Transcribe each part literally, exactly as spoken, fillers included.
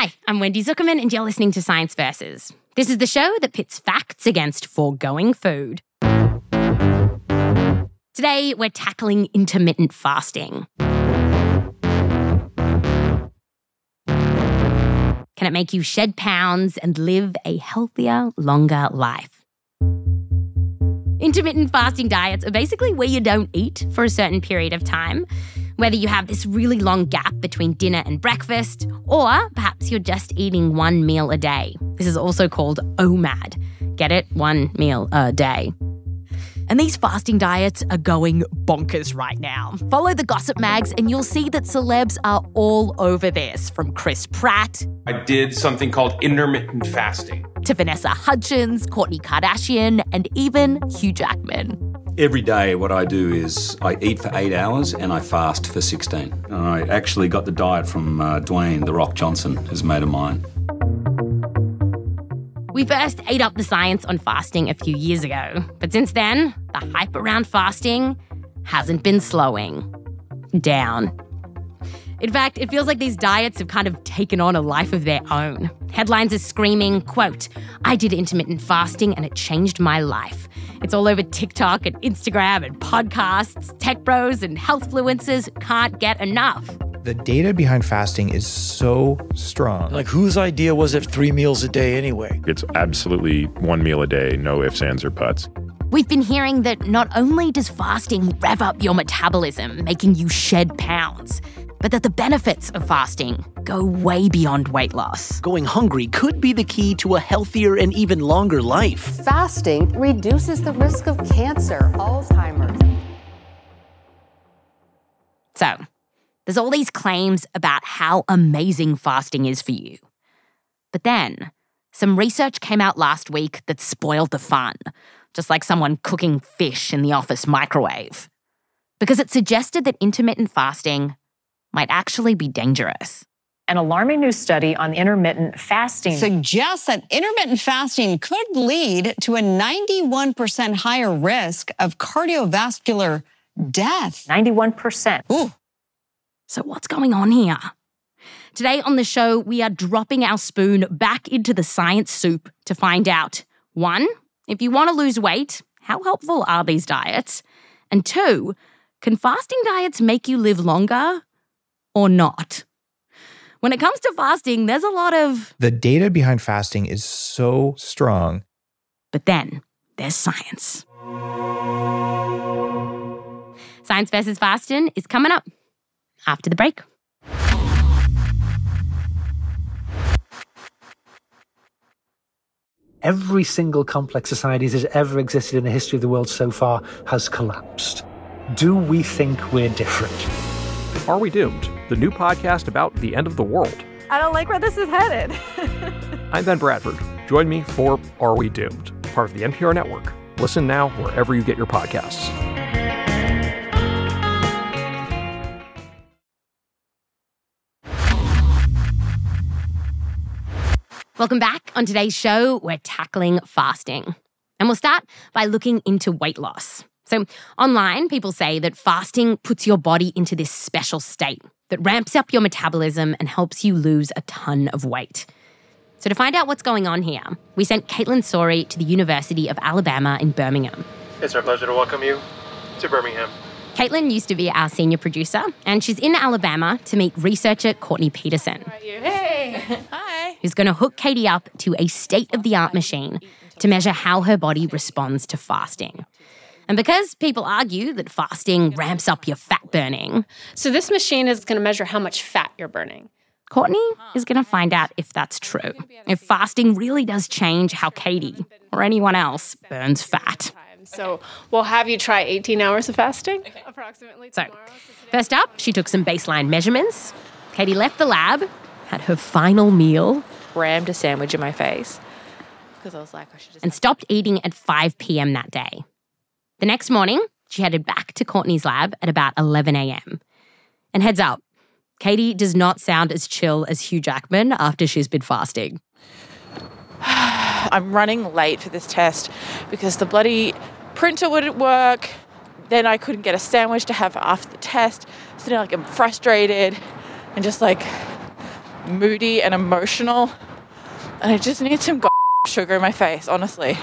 Hi, I'm Wendy Zuckerman and you're listening to Science Versus. This is the show that pits facts against foregoing food. Today, we're tackling intermittent fasting. Can it make you shed pounds and live a healthier, longer life? Intermittent fasting diets are basically where you don't eat for a certain period of time, whether you have this really long gap between dinner and breakfast, or perhaps you're just eating one meal a day. This is also called O M A D. Get it? One meal a day. And these fasting diets are going bonkers right now. Follow the gossip mags and you'll see that celebs are all over this, from Chris Pratt. I did something called intermittent fasting. To Vanessa Hudgens, Kourtney Kardashian, and even Hugh Jackman. Every day what I do is I eat for eight hours and I fast for sixteen. And I actually got the diet from uh, Dwayne "The Rock" Johnson, who's a mate of mine. We first ate up the science on fasting a few years ago, but since then, the hype around fasting hasn't been slowing down. In fact, it feels like these diets have kind of taken on a life of their own. Headlines are screaming, quote, "I did intermittent fasting and it changed my life." It's all over TikTok and Instagram and podcasts. Tech bros and health influencers can't get enough. The data behind fasting is so strong. Like, whose idea was it three meals a day anyway? It's absolutely one meal a day, no ifs, ands, or buts. We've been hearing that not only does fasting rev up your metabolism, making you shed pounds, but that the benefits of fasting go way beyond weight loss. Going hungry could be the key to a healthier and even longer life. Fasting reduces the risk of cancer, Alzheimer's. So, there's all these claims about how amazing fasting is for you. But then, some research came out last week that spoiled the fun, just like someone cooking fish in the office microwave. Because it suggested that intermittent fasting might actually be dangerous. An alarming new study on intermittent fasting suggests that intermittent fasting could lead to a ninety-one percent higher risk of cardiovascular death. ninety-one percent. Ooh. So what's going on here? Today on the show, we are dropping our spoon back into the science soup to find out, one, if you want to lose weight, how helpful are these diets? And two, can fasting diets make you live longer or not? When it comes to fasting, there's a lot of... The data behind fasting is so strong. But then there's science. Science versus Fasting is coming up after the break. Every single complex society that has ever existed in the history of the world so far has collapsed. Do we think we're different? Are We Doomed? The new podcast about the end of the world. I don't like where this is headed. I'm Ben Bradford. Join me for Are We Doomed? Part of the N P R Network. Listen now wherever you get your podcasts. Welcome back. On today's show, we're tackling fasting. And we'll start by looking into weight loss. So online, people say that fasting puts your body into this special state that ramps up your metabolism and helps you lose a ton of weight. So to find out what's going on here, we sent Caitlin Sori to the University of Alabama in Birmingham. It's our pleasure to welcome you to Birmingham. Caitlin used to be our senior producer, and she's in Alabama to meet researcher Courtney Peterson. Hey! Hi! Who's going to hook Katie up to a state-of-the-art machine to measure how her body responds to fasting. And because people argue that fasting ramps up your fat burning... So this machine is going to measure how much fat you're burning. Courtney is going to find out if that's true. If fasting really does change how Katie, or anyone else, burns fat. So we'll have you try eighteen hours of fasting, okay. approximately. So, first up, she took some baseline measurements. Katie left the lab, had her final meal. Rammed a sandwich in my face. Because I was like, I should just... And stopped eating at five p.m. that day. The next morning, she headed back to Courtney's lab at about eleven a.m. And heads up, Katie does not sound as chill as Hugh Jackman after she's been fasting. I'm running late for this test because the bloody printer wouldn't work. Then I couldn't get a sandwich to have after the test. So now like, I'm frustrated and just like moody and emotional. And I just need some sugar in my face, honestly.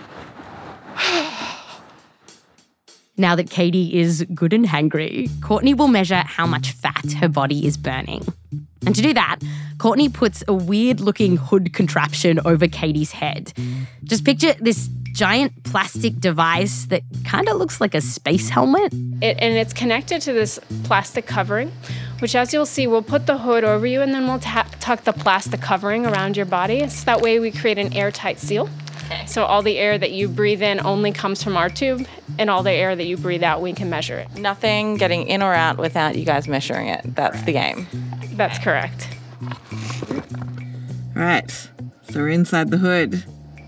Now that Katie is good and hangry, Courtney will measure how much fat her body is burning. And to do that, Courtney puts a weird-looking hood contraption over Katie's head. Just picture this giant plastic device that kind of looks like a space helmet. It, and it's connected to this plastic covering, which, as you'll see, we'll put the hood over you and then we'll ta- tuck the plastic covering around your body. So that way we create an airtight seal. So all the air that you breathe in only comes from our tube, and all the air that you breathe out, we can measure it. Nothing getting in or out without you guys measuring it. That's the game. That's correct. All right, so we're inside the hood.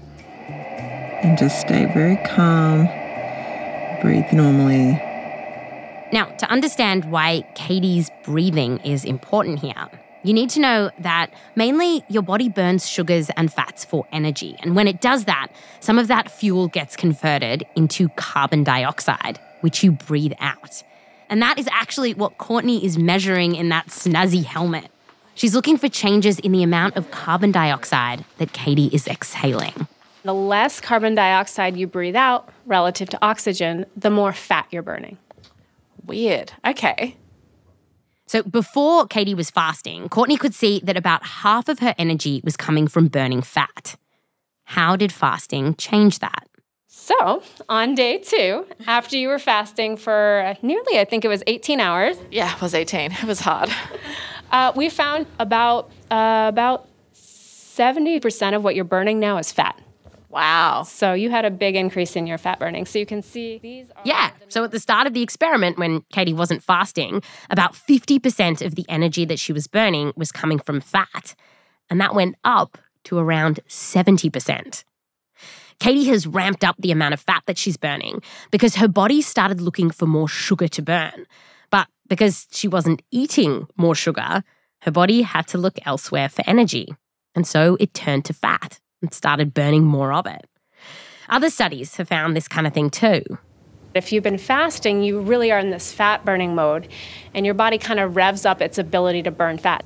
And just stay very calm. Breathe normally. Now, to understand why Katie's breathing is important here, you need to know that mainly your body burns sugars and fats for energy. And when it does that, some of that fuel gets converted into carbon dioxide, which you breathe out. And that is actually what Courtney is measuring in that snazzy helmet. She's looking for changes in the amount of carbon dioxide that Katie is exhaling. The less carbon dioxide you breathe out relative to oxygen, the more fat you're burning. Weird. Okay. So before Katie was fasting, Courtney could see that about half of her energy was coming from burning fat. How did fasting change that? So on day two, after you were fasting for nearly, I think it was eighteen hours. Yeah, it was eighteen. It was hard. Uh, we found about uh, about seventy percent of what you're burning now is fat. Wow. So you had a big increase in your fat burning. So you can see these are... Yeah. So at the start of the experiment, when Katie wasn't fasting, about fifty percent of the energy that she was burning was coming from fat. And that went up to around seventy percent. Katie has ramped up the amount of fat that she's burning because her body started looking for more sugar to burn. But because she wasn't eating more sugar, her body had to look elsewhere for energy. And so it turned to fat and started burning more of it. Other studies have found this kind of thing too. If you've been fasting, you really are in this fat burning mode, and your body kind of revs up its ability to burn fat.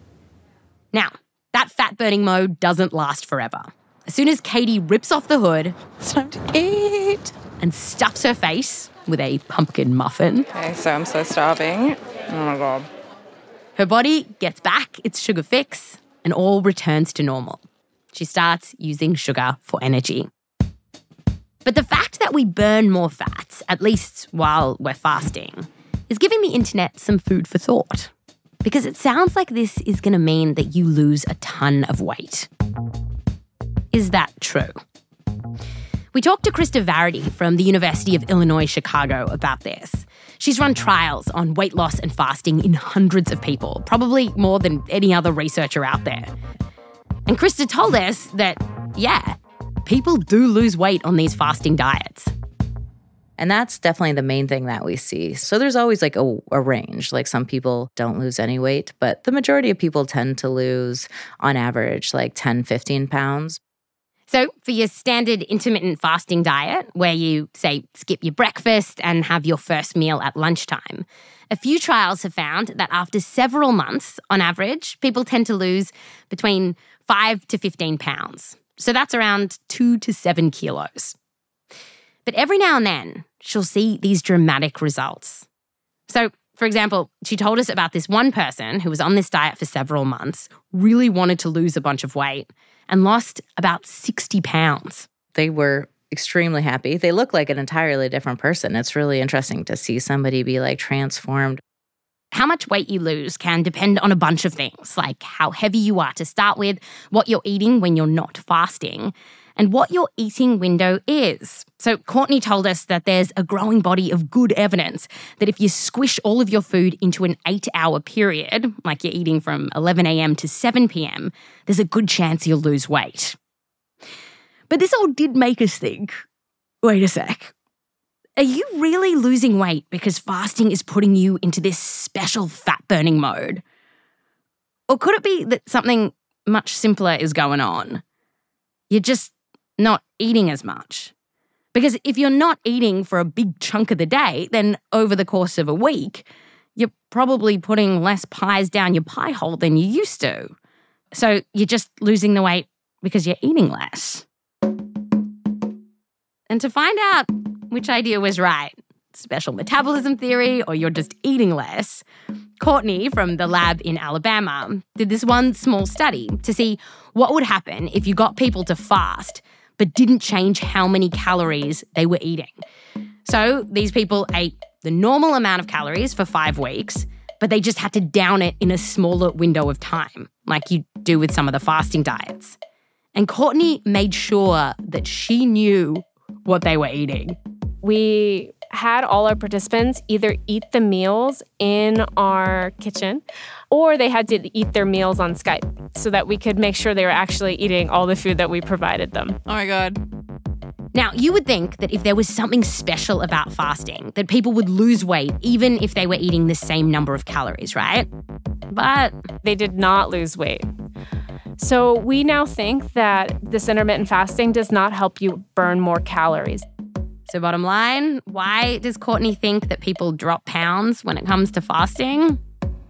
Now, that fat burning mode doesn't last forever. As soon as Katie rips off the hood, it's time to eat, and stuffs her face with a pumpkin muffin. Okay, so I'm so starving. Oh my God. Her body gets back its sugar fix and all returns to normal. She starts using sugar for energy. But the fact that we burn more fats, at least while we're fasting, is giving the internet some food for thought. Because it sounds like this is going to mean that you lose a ton of weight. Is that true? We talked to Krista Varady from the University of Illinois Chicago about this. She's run trials on weight loss and fasting in hundreds of people, probably more than any other researcher out there. And Krista told us that, yeah, people do lose weight on these fasting diets. And that's definitely the main thing that we see. So there's always like a, a range. Like some people don't lose any weight, but the majority of people tend to lose, on average, like ten, fifteen pounds. So for your standard intermittent fasting diet, where you, say, skip your breakfast and have your first meal at lunchtime, a few trials have found that after several months, on average, people tend to lose between five to fifteen pounds. So that's around two to seven kilos. But every now and then, she'll see these dramatic results. So, for example, she told us about this one person who was on this diet for several months, really wanted to lose a bunch of weight, and lost about sixty pounds. They were extremely happy. They look like an entirely different person. It's really interesting to see somebody be like transformed. How much weight you lose can depend on a bunch of things, like how heavy you are to start with, what you're eating when you're not fasting, and what your eating window is. So Courtney told us that there's a growing body of good evidence that if you squish all of your food into an eight-hour period, like you're eating from eleven a.m. to seven p.m., there's a good chance you'll lose weight. But this all did make us think, wait a sec, are you really losing weight because fasting is putting you into this special fat-burning mode? Or could it be that something much simpler is going on? You're just not eating as much. Because if you're not eating for a big chunk of the day, then over the course of a week, you're probably putting less pies down your pie hole than you used to. So you're just losing the weight because you're eating less. And to find out which idea was right, special metabolism theory or you're just eating less, Courtney from the lab in Alabama did this one small study to see what would happen if you got people to fast but didn't change how many calories they were eating. So these people ate the normal amount of calories for five weeks, but they just had to down it in a smaller window of time, like you do with some of the fasting diets. And Courtney made sure that she knew what they were eating. We had all our participants either eat the meals in our kitchen or they had to eat their meals on Skype so that we could make sure they were actually eating all the food that we provided them. Oh my God. Now, you would think that if there was something special about fasting, that people would lose weight even if they were eating the same number of calories, right? But they did not lose weight. So we now think that this intermittent fasting does not help you burn more calories. So bottom line, why does Courtney think that people drop pounds when it comes to fasting?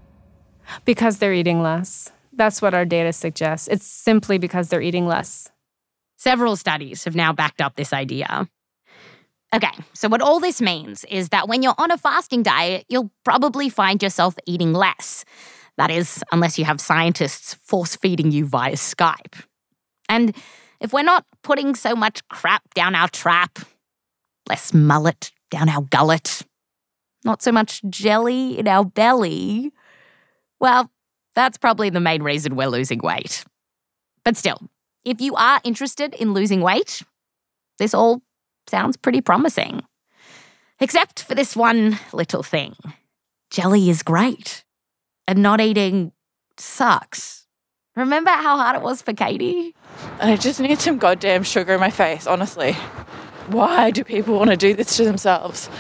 Because they're eating less. That's what our data suggests. It's simply because they're eating less. Several studies have now backed up this idea. Okay, so what all this means is that when you're on a fasting diet, you'll probably find yourself eating less. That is, unless you have scientists force-feeding you via Skype. And if we're not putting so much crap down our trap, less mullet down our gullet, not so much jelly in our belly, well, that's probably the main reason we're losing weight. But still, if you are interested in losing weight, this all sounds pretty promising. Except for this one little thing. Jelly is great. And not eating sucks. Remember how hard it was for Katie? And I just need some goddamn sugar in my face, honestly. Why do people want to do this to themselves?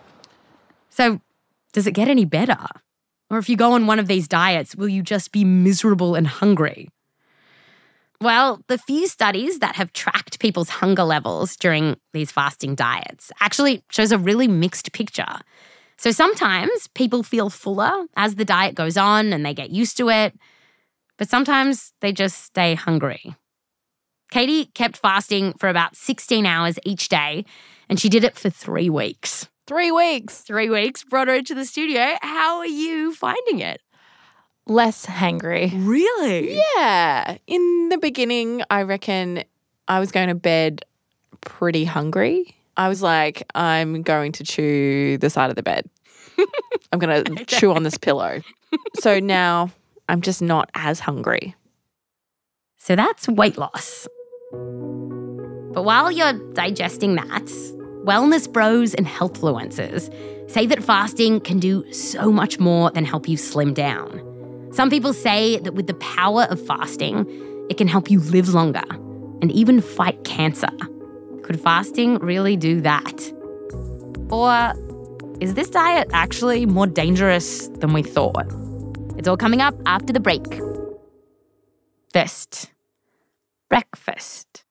So, does it get any better? Or if you go on one of these diets, will you just be miserable and hungry? Well, the few studies that have tracked people's hunger levels during these fasting diets actually shows a really mixed picture. So sometimes people feel fuller as the diet goes on and they get used to it, but sometimes they just stay hungry. Katie kept fasting for about sixteen hours each day, and she did it for three weeks. Three weeks? Three weeks, brought her into the studio. How are you finding it? Less hangry. Really? Yeah. In the beginning, I reckon I was going to bed pretty hungry. I was like, I'm going to chew the side of the bed. I'm going to okay. chew on this pillow. So now I'm just not as hungry. So that's weight loss. But while you're digesting that, wellness bros and healthfluencers say that fasting can do so much more than help you slim down. Some people say that with the power of fasting, it can help you live longer and even fight cancer. Could fasting really do that? Or is this diet actually more dangerous than we thought? It's all coming up after the break. First, breakfast.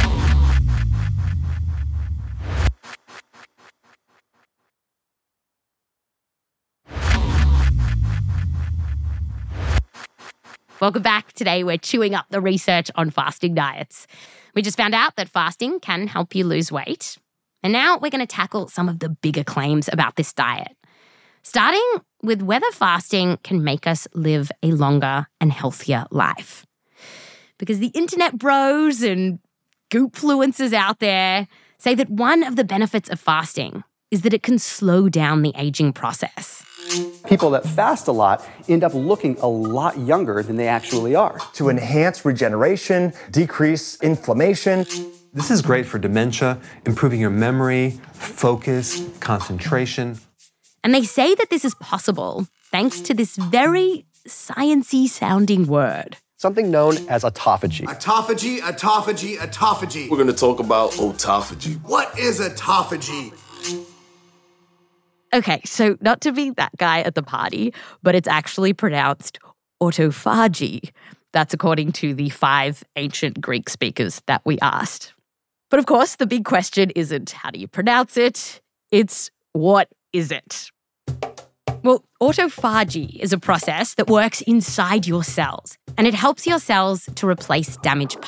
Welcome back. Today we're chewing up the research on fasting diets. We just found out that fasting can help you lose weight. And now we're going to tackle some of the bigger claims about this diet. Starting with whether fasting can make us live a longer and healthier life. Because the internet bros and goopfluencers out there say that one of the benefits of fasting is that it can slow down the aging process. People that fast a lot end up looking a lot younger than they actually are. To enhance regeneration, decrease inflammation. This is great for dementia, improving your memory, focus, concentration. And they say that this is possible thanks to this very sciencey sounding word. Something known as autophagy. Autophagy, autophagy, autophagy. We're going to talk about autophagy. What is autophagy? Okay, so not to be that guy at the party, but it's actually pronounced autophagy. That's according to the five ancient Greek speakers that we asked. But of course, the big question isn't how do you pronounce it, it's what is it? Well, autophagy is a process that works inside your cells, and it helps your cells to replace damaged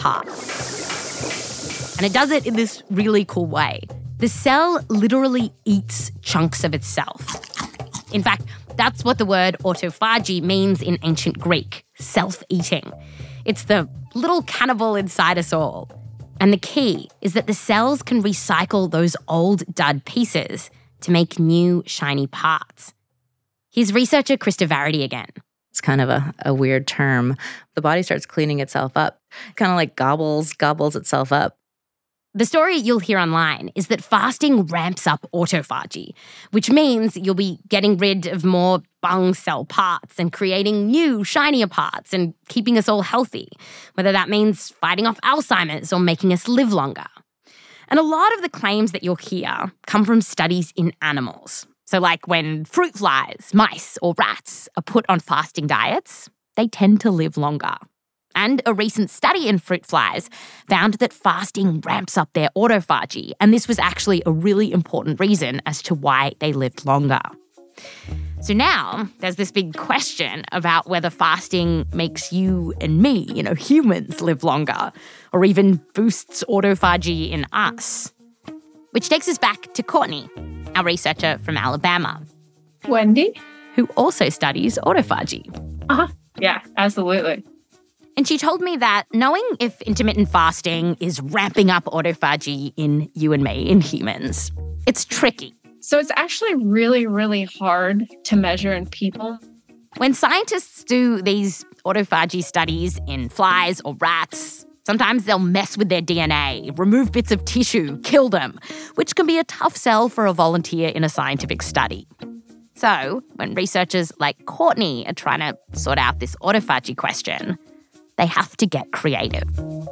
parts. And it does it in this really cool way. The cell literally eats chunks of itself. In fact, that's what the word autophagy means in ancient Greek, self-eating. It's the little cannibal inside us all. And the key is that the cells can recycle those old dud pieces to make new shiny parts. Here's researcher Krista Varady again. It's kind of a, a weird term. The body starts cleaning itself up, kind of like gobbles, gobbles itself up. The story you'll hear online is that fasting ramps up autophagy, which means you'll be getting rid of more bung cell parts and creating new, shinier parts and keeping us all healthy, whether that means fighting off Alzheimer's or making us live longer. And a lot of the claims that you'll hear come from studies in animals. So like when fruit flies, mice, or rats are put on fasting diets, they tend to live longer. And a recent study in fruit flies found that fasting ramps up their autophagy, and this was actually a really important reason as to why they lived longer. So now there's this big question about whether fasting makes you and me, you know, humans, live longer, or even boosts autophagy in us. Which takes us back to Courtney, our researcher from Alabama. Wendy? Who also studies autophagy. Uh-huh. Yeah, absolutely. And she told me that knowing if intermittent fasting is ramping up autophagy in you and me, in humans, it's tricky. So it's actually really, really hard to measure in people. When scientists do these autophagy studies in flies or rats, sometimes they'll mess with their D N A, remove bits of tissue, kill them, which can be a tough sell for a volunteer in a scientific study. So when researchers like Courtney are trying to sort out this autophagy question, they have to get creative.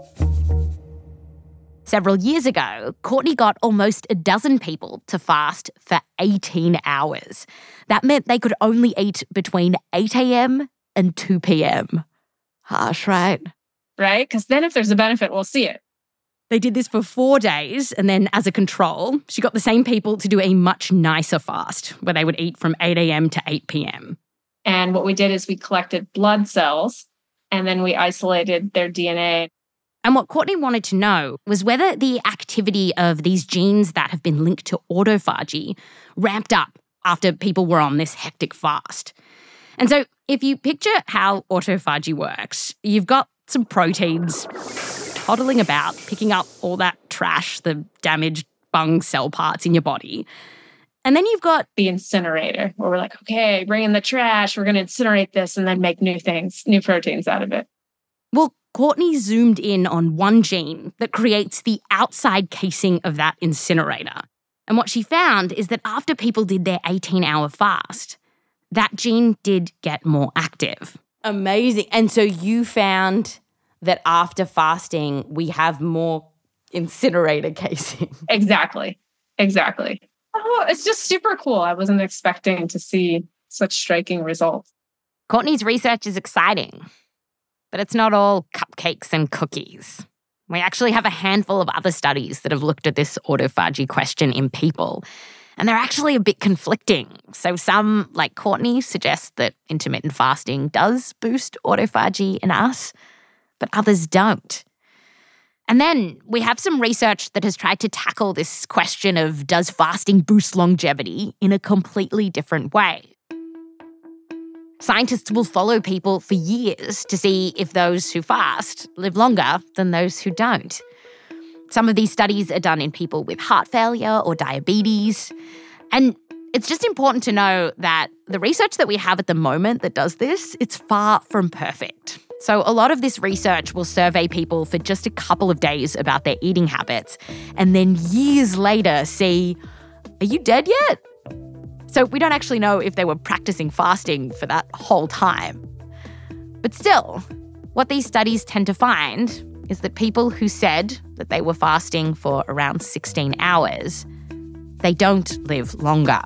Several years ago, Courtney got almost a dozen people to fast for eighteen hours. That meant they could only eat between eight a.m. and two p.m. Harsh, right? Right? Because then if there's a benefit, we'll see it. They did this for four days, and then as a control, she got the same people to do a much nicer fast, where they would eat from eight a.m. to eight p.m. And what we did is we collected blood cells, and then we isolated their D N A. And what Courtney wanted to know was whether the activity of these genes that have been linked to autophagy ramped up after people were on this hectic fast. And so if you picture how autophagy works, you've got some proteins toddling about, picking up all that trash, the damaged bung cell parts in your body. And then you've got the incinerator, where we're like, okay, bring in the trash, we're going to incinerate this and then make new things, new proteins out of it. Well, Courtney zoomed in on one gene that creates the outside casing of that incinerator. And what she found is that after people did their eighteen-hour fast, that gene did get more active. Amazing. And so you found that after fasting, we have more incinerator casing. Exactly. Exactly. Oh, it's just super cool. I wasn't expecting to see such striking results. Courtney's research is exciting, but it's not all cupcakes and cookies. We actually have a handful of other studies that have looked at this autophagy question in people, and they're actually a bit conflicting. So some, like Courtney, suggest that intermittent fasting does boost autophagy in us, but others don't. And then we have some research that has tried to tackle this question of does fasting boost longevity in a completely different way. Scientists will follow people for years to see if those who fast live longer than those who don't. Some of these studies are done in people with heart failure or diabetes. And it's just important to know that the research that we have at the moment that does this, it's far from perfect. So a lot of this research will survey people for just a couple of days about their eating habits and then years later see, are you dead yet? So we don't actually know if they were practicing fasting for that whole time. But still, what these studies tend to find is that people who said that they were fasting for around sixteen hours, they don't live longer.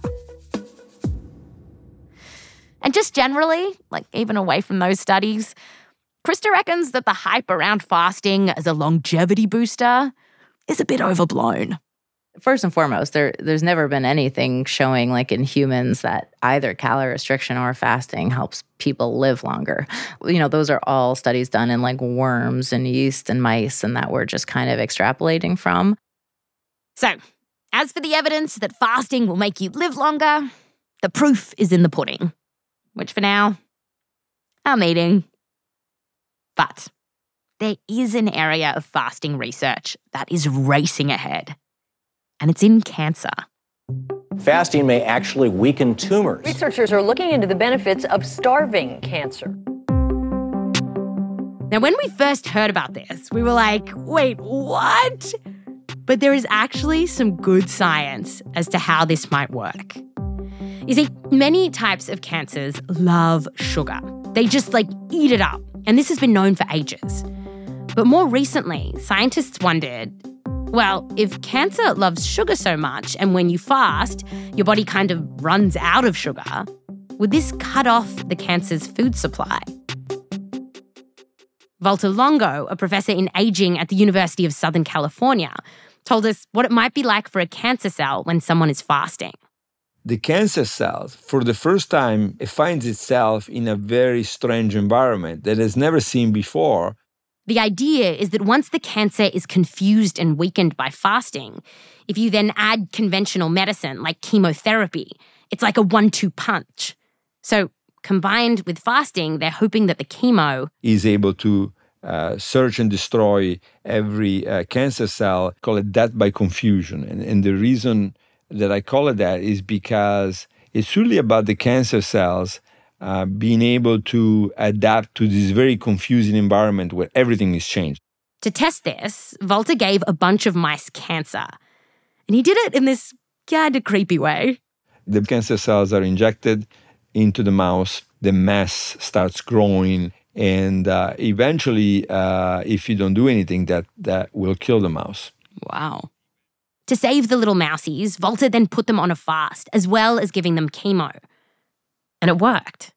And just generally, like even away from those studies, Krista reckons that the hype around fasting as a longevity booster is a bit overblown. First and foremost, there there's never been anything showing like in humans that either calorie restriction or fasting helps people live longer. You know, those are all studies done in like worms and yeast and mice, and that we're just kind of extrapolating from. So, as for the evidence that fasting will make you live longer, the proof is in the pudding, which for now, I'm eating. But there is an area of fasting research that is racing ahead, and it's in cancer. Fasting may actually weaken tumors. Researchers are looking into the benefits of starving cancer. Now, when we first heard about this, we were like, wait, what? But there is actually some good science as to how this might work. You see, many types of cancers love sugar. They just like eat it up. And this has been known for ages. But more recently, scientists wondered, well, if cancer loves sugar so much and when you fast, your body kind of runs out of sugar, would this cut off the cancer's food supply? Valter Longo, a professor in aging at the University of Southern California, told us what it might be like for a cancer cell when someone is fasting. The cancer cell, for the first time, it finds itself in a very strange environment that it's never seen before. The idea is that once the cancer is confused and weakened by fasting, if you then add conventional medicine like chemotherapy, it's like a one two punch. So combined with fasting, they're hoping that the chemo is able to uh, search and destroy every uh, cancer cell, call it death by confusion. And, and the reason that I call it that is because it's really about the cancer cells uh, being able to adapt to this very confusing environment where everything is changed. To test this, Valter gave a bunch of mice cancer. And he did it in this kind of creepy way. The cancer cells are injected into the mouse. The mass starts growing. And uh, eventually, uh, if you don't do anything, that, that will kill the mouse. Wow. To save the little mousies, Valter then put them on a fast, as well as giving them chemo. And it worked.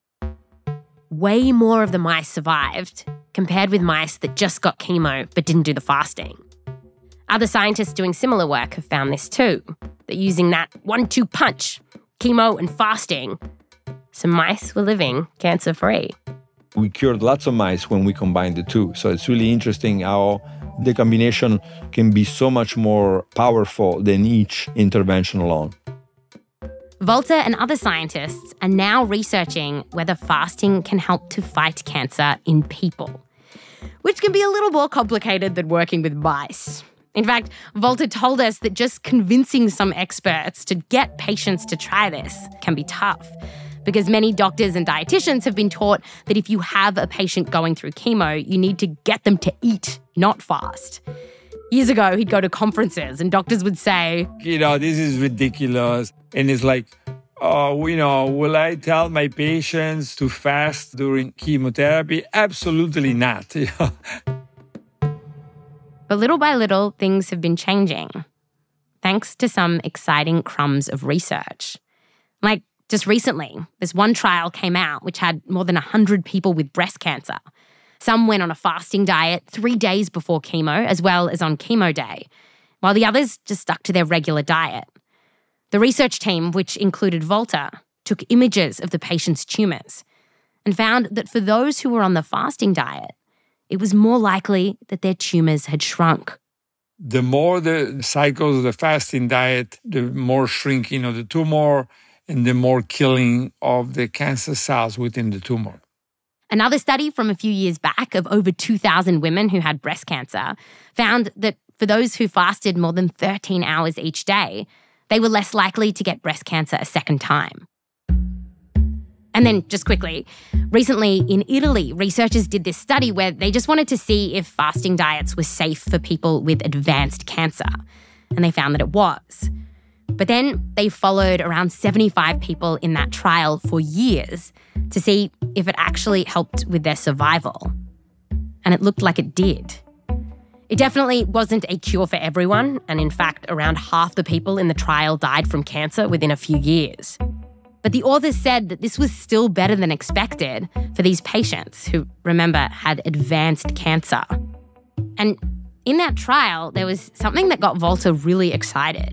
Way more of the mice survived, compared with mice that just got chemo but didn't do the fasting. Other scientists doing similar work have found this too, that using that one two punch, chemo and fasting, some mice were living cancer-free. We cured lots of mice when we combined the two. So it's really interesting how the combination can be so much more powerful than each intervention alone. Valter and other scientists are now researching whether fasting can help to fight cancer in people, which can be a little more complicated than working with mice. In fact, Valter told us that just convincing some experts to get patients to try this can be tough, because many doctors and dietitians have been taught that if you have a patient going through chemo, you need to get them to eat, not fast. Years ago, he'd go to conferences and doctors would say, you know, this is ridiculous. And it's like, oh, you know, will I tell my patients to fast during chemotherapy? Absolutely not. But little by little, things have been changing, thanks to some exciting crumbs of research. Like, just recently, this one trial came out which had more than one hundred people with breast cancer. Some went on a fasting diet three days before chemo, as well as on chemo day, while the others just stuck to their regular diet. The research team, which included Valter, took images of the patient's tumours and found that for those who were on the fasting diet, it was more likely that their tumours had shrunk. The more the cycles of the fasting diet, the more shrinking of the tumor and the more killing of the cancer cells within the tumor. Another study from a few years back of over two thousand women who had breast cancer found that for those who fasted more than thirteen hours each day, they were less likely to get breast cancer a second time. And then, just quickly, recently in Italy, researchers did this study where they just wanted to see if fasting diets were safe for people with advanced cancer. And they found that it was. But then they followed around seventy-five people in that trial for years to see if it actually helped with their survival. And it looked like it did. It definitely wasn't a cure for everyone, and in fact, around half the people in the trial died from cancer within a few years. But the authors said that this was still better than expected for these patients who, remember, had advanced cancer. And in that trial, there was something that got Valter really excited.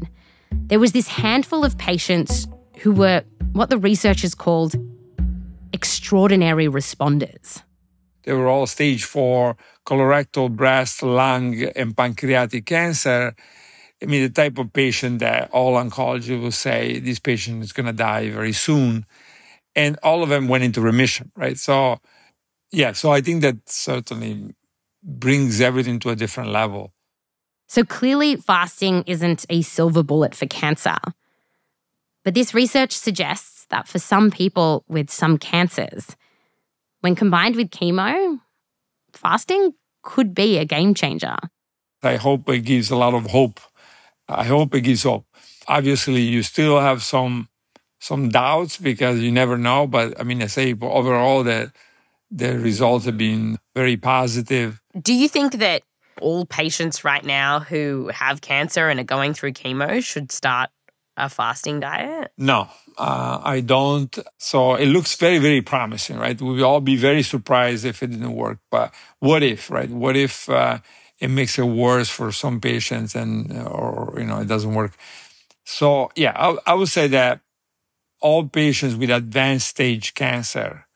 there was this handful of patients who were what the researchers called extraordinary responders. They were all stage four colorectal, breast, lung, and pancreatic cancer. I mean, the type of patient that all oncologists will say, this patient is going to die very soon. And all of them went into remission, right? So, yeah, so I think that certainly brings everything to a different level. So clearly, fasting isn't a silver bullet for cancer. But this research suggests that for some people with some cancers, when combined with chemo, fasting could be a game changer. I hope it gives a lot of hope. I hope it gives hope. Obviously, you still have some some doubts because you never know. But I mean, I say overall that the results have been very positive. Do you think that all patients right now who have cancer and are going through chemo should start a fasting diet? No, uh, I don't. So it looks very, very promising, right? We will all be very surprised if it didn't work. But what if, right? What if uh, it makes it worse for some patients and, or, you know, it doesn't work? So, yeah, I, I would say that all patients with advanced stage cancer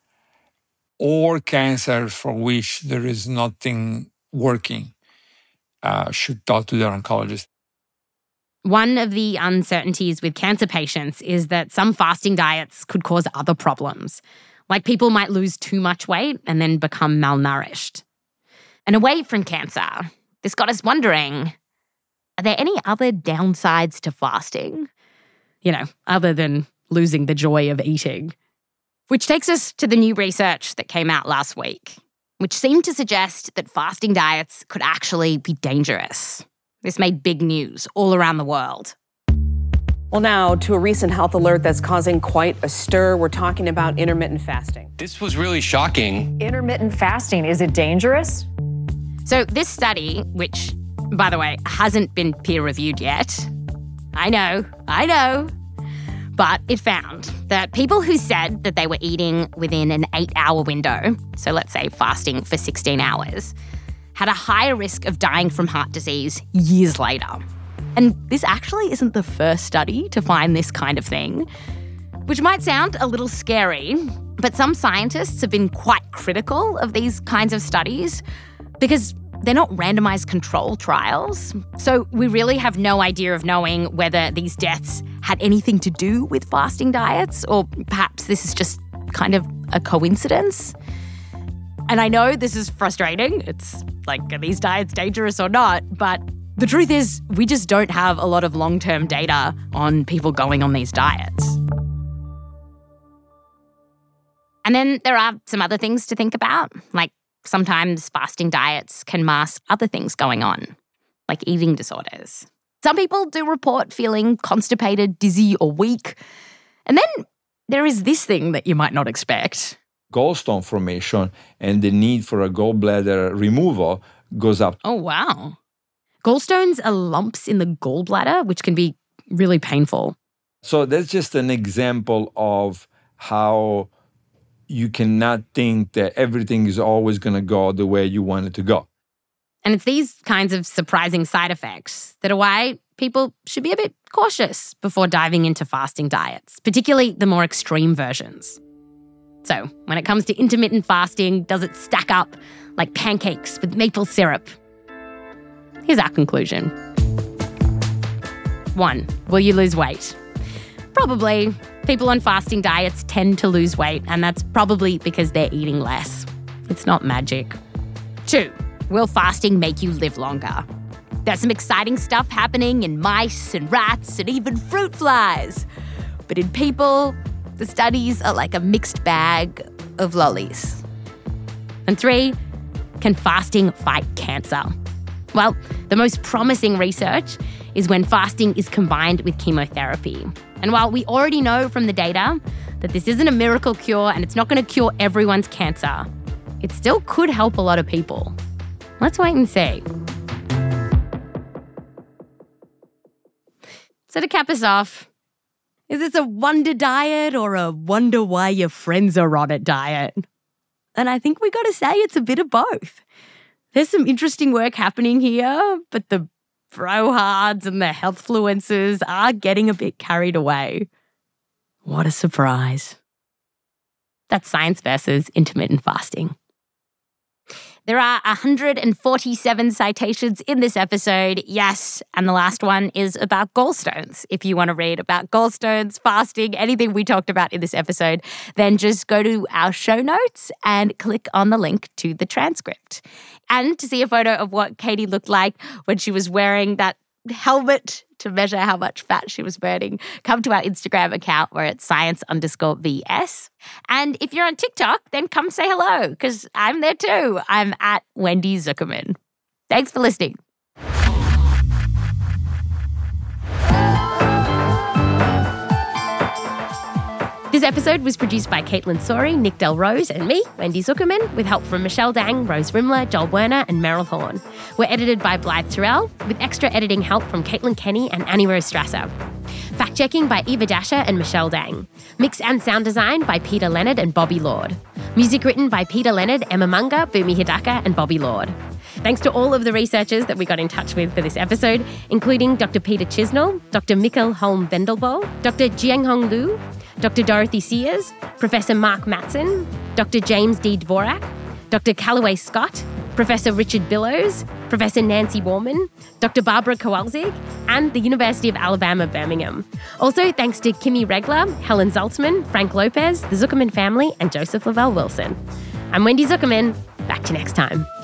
or cancer for which there is nothing working uh, should talk to their oncologist. One of the uncertainties with cancer patients is that some fasting diets could cause other problems, like people might lose too much weight and then become malnourished. And away from cancer, this got us wondering, are there any other downsides to fasting? You know, other than losing the joy of eating. Which takes us to the new research that came out last week, which seemed to suggest that fasting diets could actually be dangerous. This made big news all around the world. Well, now to a recent health alert that's causing quite a stir. We're talking about intermittent fasting. This was really shocking. Intermittent fasting, is it dangerous? So this study, which, by the way, hasn't been peer-reviewed yet, I know, I know, but it found that people who said that they were eating within an eight-hour window, so let's say fasting for sixteen hours, had a higher risk of dying from heart disease years later. And this actually isn't the first study to find this kind of thing, which might sound a little scary, but some scientists have been quite critical of these kinds of studies because they're not randomized control trials. So we really have no idea of knowing whether these deaths had anything to do with fasting diets, or perhaps this is just kind of a coincidence. And I know this is frustrating. It's like, are these diets dangerous or not? But the truth is, we just don't have a lot of long-term data on people going on these diets. And then there are some other things to think about, like sometimes fasting diets can mask other things going on, like eating disorders. Some people do report feeling constipated, dizzy, or weak. And then there is this thing that you might not expect. Gallstone formation and the need for a gallbladder removal goes up. Oh, wow. Gallstones are lumps in the gallbladder, which can be really painful. So that's just an example of how you cannot think that everything is always going to go the way you want it to go. And it's these kinds of surprising side effects that are why people should be a bit cautious before diving into fasting diets, particularly the more extreme versions. So, when it comes to intermittent fasting, does it stack up like pancakes with maple syrup? Here's our conclusion. One, will you lose weight? Probably. People on fasting diets tend to lose weight, and that's probably because they're eating less. It's not magic. Two, will fasting make you live longer? There's some exciting stuff happening in mice and rats and even fruit flies. But in people, the studies are like a mixed bag of lollies. And three, can fasting fight cancer? Well, the most promising research is when fasting is combined with chemotherapy. And while we already know from the data that this isn't a miracle cure and it's not going to cure everyone's cancer, it still could help a lot of people. Let's wait and see. So to cap us off, is this a wonder diet or a wonder why your friends are on it diet? And I think we got to say it's a bit of both. There's some interesting work happening here, but the Frohards and the healthfluencers are getting a bit carried away. What a surprise. That's Science versus intermittent fasting. There are one hundred forty-seven citations in this episode, yes, and the last one is about gallstones. If you want to read about gallstones, fasting, anything we talked about in this episode, then just go to our show notes and click on the link to the transcript. And to see a photo of what Katie looked like when she was wearing that helmet to measure how much fat she was burning, come to our Instagram account where it's science underscore VS. And if you're on TikTok, then come say hello, because I'm there too. I'm at Wendy Zuckerman. Thanks for listening. This episode was produced by Caitlin Sori, Nick Del Rose, and me, Wendy Zuckerman, with help from Michelle Dang, Rose Rimler, Joel Werner, and Meryl Horn. We're edited by Blythe Terrell, with extra editing help from Caitlin Kenny and Annie Rose Strasser. Fact-checking by Eva Dasher and Michelle Dang. Mix and sound design by Peter Leonard and Bobby Lord. Music written by Peter Leonard, Emma Munga, Bhumi Hidaka, and Bobby Lord. Thanks to all of the researchers that we got in touch with for this episode, including Doctor Peter Chisnell, Doctor Mikkel Holm-Vendelbo, Doctor Jianghong Liu, Doctor Dorothy Sears, Professor Mark Matson, Doctor James D. Dvorak, Doctor Callaway Scott, Professor Richard Billows, Professor Nancy Warman, Doctor Barbara Kowalczyk, and the University of Alabama, Birmingham. Also, thanks to Kimmy Regler, Helen Zaltzman, Frank Lopez, the Zuckerman family, and Joseph Lavelle Wilson. I'm Wendy Zuckerman. Back to next time.